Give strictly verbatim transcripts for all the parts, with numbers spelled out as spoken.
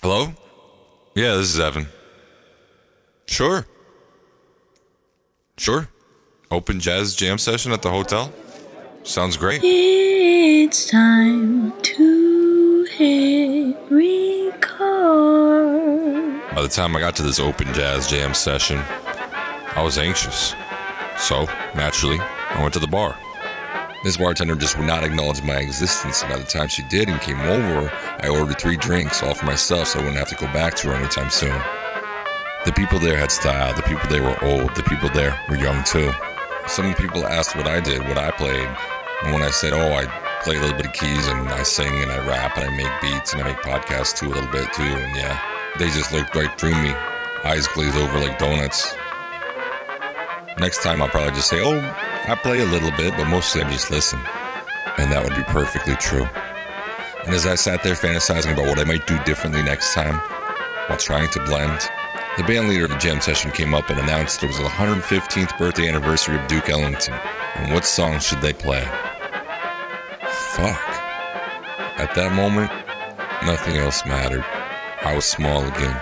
Hello? Yeah, this is Evan. Sure. Sure. Open jazz jam session at the hotel? Sounds great. It's time to hit record. By the time I got to this open jazz jam session, I was anxious. So, naturally, I went to the bar. This bartender just would not acknowledge my existence, and by the time she did and came over, I ordered three drinks, all for myself, so I wouldn't have to go back to her anytime soon. The people there had style, the people there were old, the people there were young too. Some people asked what I did, what I played, and when I said, oh, I play a little bit of keys, and I sing, and I rap, and I make beats, and I make podcasts too, a little bit too, and yeah, they just looked right through me, eyes glazed over like donuts. Next time I'll probably just say, oh, I play a little bit, but mostly I just listen. And that would be perfectly true. And as I sat there fantasizing about what I might do differently next time, while trying to blend, the band leader of the jam session came up and announced it was the one hundred fifteenth birthday anniversary of Duke Ellington, and what song should they play? Fuck. At that moment, nothing else mattered. I was small again.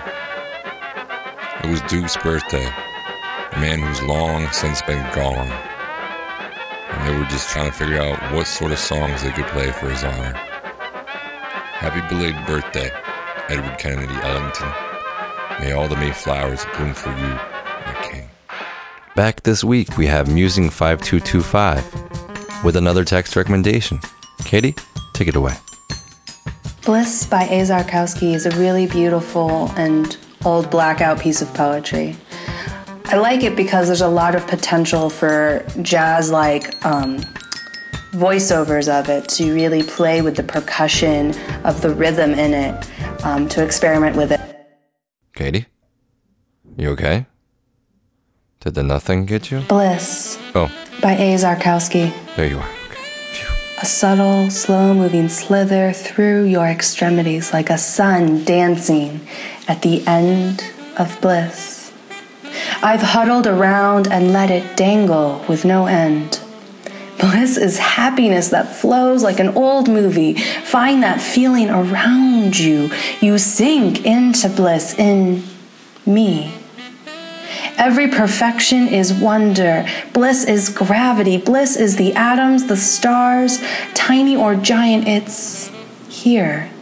It was Duke's birthday, a man who's long since been gone. And they were just trying to figure out what sort of songs they could play for his honor. Happy belated birthday, Edward Kennedy Ellington. May all the Mayflowers bloom for you, my king. Back this week, we have Musing five two two five with another text recommendation. Katie, take it away. Bliss by A. Zarkowski is a really beautiful and old blackout piece of poetry. I like it because there's a lot of potential for jazz-like um, voiceovers of it to really play with the percussion of the rhythm in it, um, to experiment with it. Katie? You okay? Did the nothing get you? Bliss Oh, by A. Zarkowski. there you are. Okay. Phew. A subtle, slow-moving slither through your extremities like a sun dancing at the end of bliss. I've huddled around and let it dangle with no end. Bliss is happiness that flows like an old movie. Find that feeling around you. You sink into bliss in me. Every perfection is wonder. Bliss is gravity. Bliss is the atoms, the stars, tiny or giant. It's here.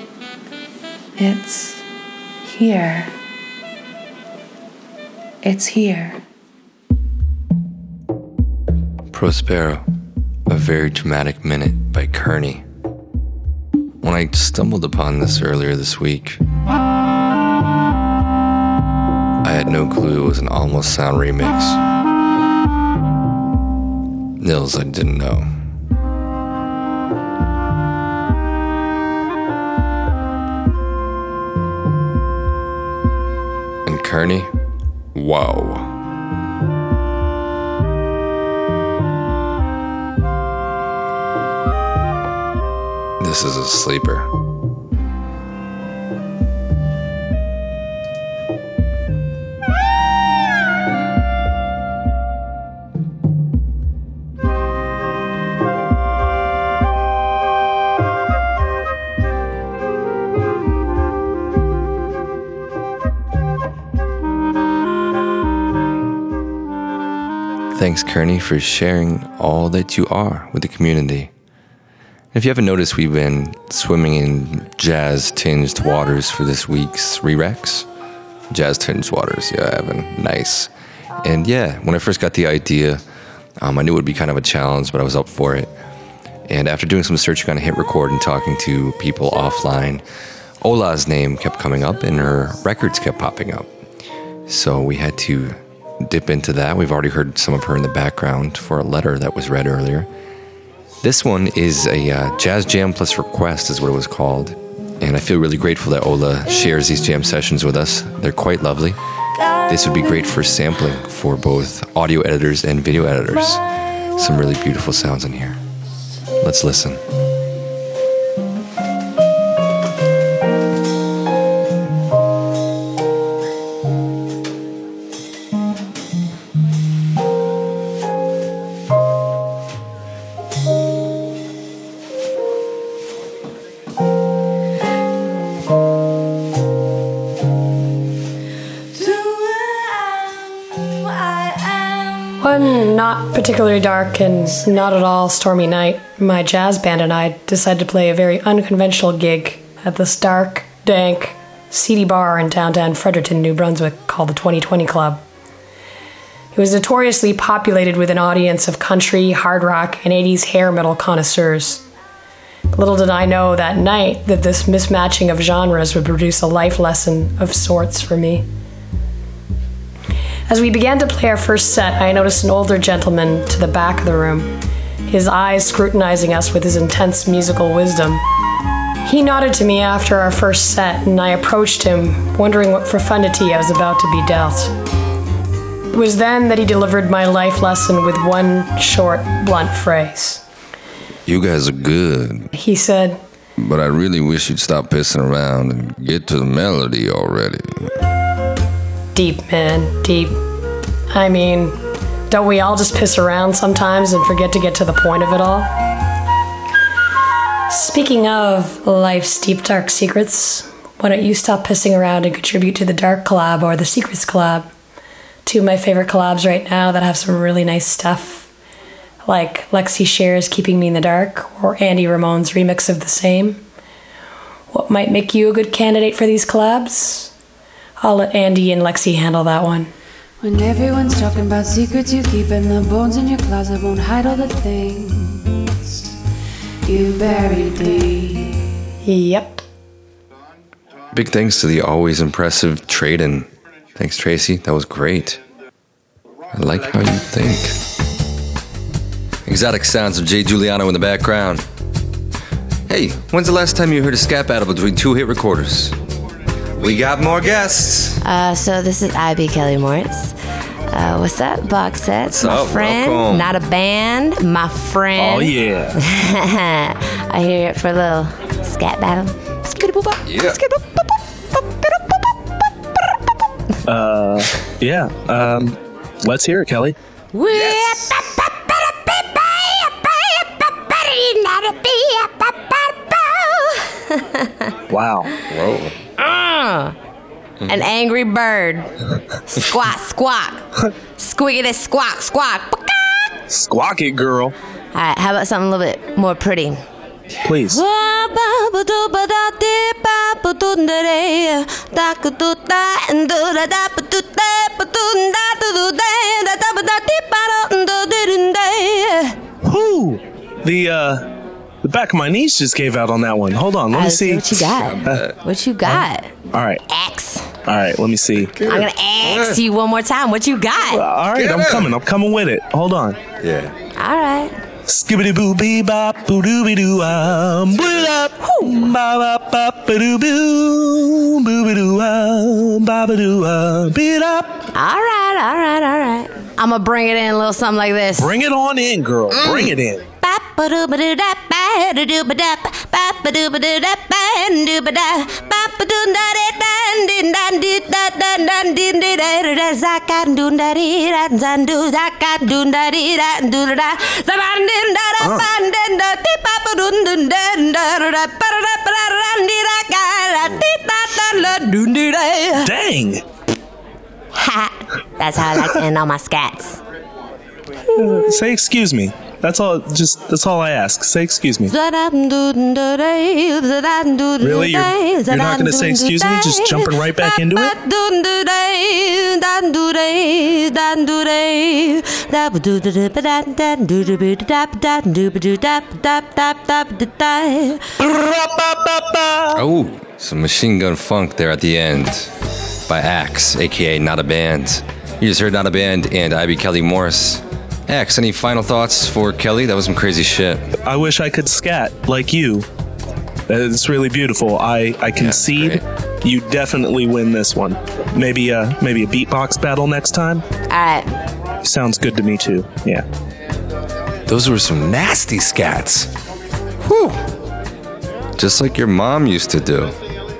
It's here. It's here. Prospero, A Very Dramatic Minute by Kearney. When I stumbled upon this earlier this week, I had no clue it was an Almost Sound remix. Nils, I didn't know. And Kearney, wow. This is a sleeper. Thanks, Kearney, for sharing all that you are with the community. If you haven't noticed, we've been swimming in jazz-tinged waters for this week's Re-Rex. Jazz-tinged waters, yeah, Evan, nice. And yeah, when I first got the idea, um, I knew it would be kind of a challenge, but I was up for it. And after doing some searching on Hit Record and talking to people offline, Ola's name kept coming up and her records kept popping up. So we had to dip into that. We've already heard some of her in the background for a letter that was read earlier. This one is a uh, Jazz Jam Plus Request is what it was called. And I feel really grateful that Ola shares these jam sessions with us. They're quite lovely. This would be great for sampling for both audio editors and video editors. Some really beautiful sounds in here. Let's listen. One not particularly dark and not at all stormy night, my jazz band and I decided to play a very unconventional gig at this dark, dank, seedy bar in downtown Fredericton, New Brunswick called the twenty twenty Club. It was notoriously populated with an audience of country, hard rock, and eighties hair metal connoisseurs. Little did I know that night that this mismatching of genres would produce a life lesson of sorts for me. As we began to play our first set, I noticed an older gentleman to the back of the room, his eyes scrutinizing us with his intense musical wisdom. He nodded to me after our first set, and I approached him, wondering what profundity I was about to be dealt. It was then that he delivered my life lesson with one short, blunt phrase. You guys are good. He said, But I really wish you'd stop pissing around and get to the melody already. Deep, man, deep. I mean, don't we all just piss around sometimes and forget to get to the point of it all? Speaking of life's deep, dark secrets, why don't you stop pissing around and contribute to the Dark Collab or the Secrets Collab? Two of my favorite collabs right now that have some really nice stuff, like Lexi Share's Keeping Me in the Dark or Andy Ramone's remix of the same. What might make you a good candidate for these collabs? I'll let Andy and Lexi handle that one. When everyone's talking about secrets you keep and the bones in your closet won't hide all the things you buried deep. Yep. Big thanks to the always impressive Traden. Thanks, Tracy. That was great. I like how you think. Exotic sounds of Jay Giuliano in the background. Hey, when's the last time you heard a scat battle between two hit recorders? We got more guests. Uh, so this is I B Kelly Moritz. Uh, what's up, Box Sets? What's my up? friend, Welcome. not a band, my friend. Oh, yeah. I hear it for a little scat battle. Yeah. Uh, yeah. Um, let's hear it, Kelly. Yes. Wow. Whoa. Uh, an angry bird. Squawk, squawk. Squiggity, squawk, squawk. Squawk it, girl. All right, how about something a little bit more pretty? Please. Whoo! The, uh... The back of my knees just gave out on that one. Hold on, let me Uh, see. What you got? Uh, What you got? all right, X. all right. Let me see. I'm gonna ask you one more time. What you Uh, got? all right, I'm coming. I'm coming with it. Hold on. Yeah. All right. Skibbity boo bee bop boo doo be doo um boo up ba ba ba ba doo boo boo be doo um ba ba doo uh beat up. All right. All right. All right. I'm gonna bring it in a little something like this. Bring it on in, girl. Bring it in. Dang. That's how I like to end all my scats. Say excuse me. That's all. Just that's all I ask. Say excuse me. Really? You're, you're not going to say excuse me? Just jumping right back into it? Oh, some Machine Gun Funk there at the end by Axe, aka Not a Band. You just heard Not a Band and I B Kelly Morris. Axe, any final thoughts for Kelly? That was some crazy shit. I wish I could scat like you. It's really beautiful. I, I concede great. you definitely win this one. Maybe a, maybe a beatbox battle next time? All right. Sounds good to me too. Yeah. Those were some nasty scats. Whew. Just like your mom used to do.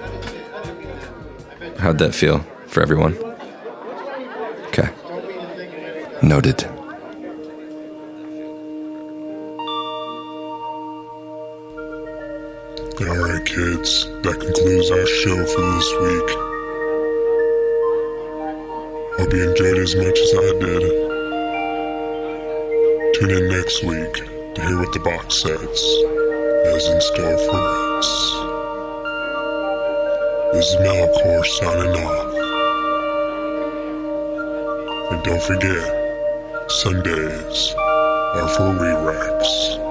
How'd that feel for everyone? Okay. Noted. Alright kids, that concludes our show for this week. Hope you enjoyed it as much as I did. Tune in next week to hear what the box sets has in store for us. This is Melkor signing off. And don't forget, Sundays are for re-racks.